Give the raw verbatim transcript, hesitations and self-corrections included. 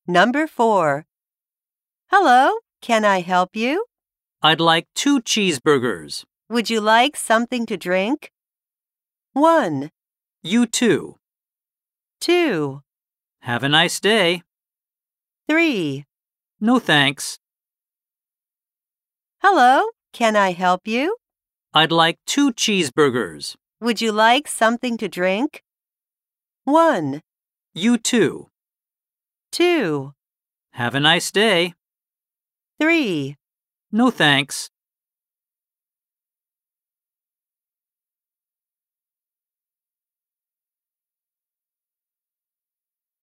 Number four. Hello, can I help you? I'd like two cheeseburgers. Would you like something to drink? One. You too. Two. Have a nice day. Three. No thanks. Hello, can I help you? I'd like two cheeseburgers. Would you like something to drink? One. You too. Two. Have a nice day. Three. No thanks.